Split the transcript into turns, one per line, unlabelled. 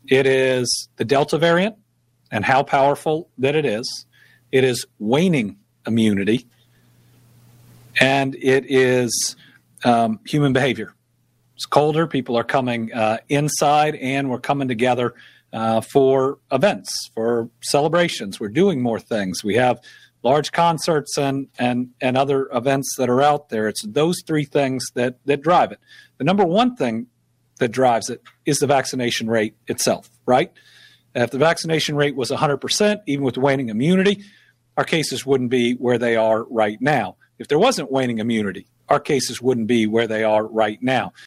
It is the Delta variant and how powerful that it is. It is waning immunity. And it is human behavior. It's colder. People are coming inside, and we're coming together for events, for celebrations. We're doing more things. We have large concerts and other events that are out there. It's those three things that drive it. The number one thing that drives it is the vaccination rate itself, right? If the vaccination rate was 100%, even with waning immunity, our cases wouldn't be where they are right now. If there wasn't waning immunity, our cases wouldn't be where they are right now.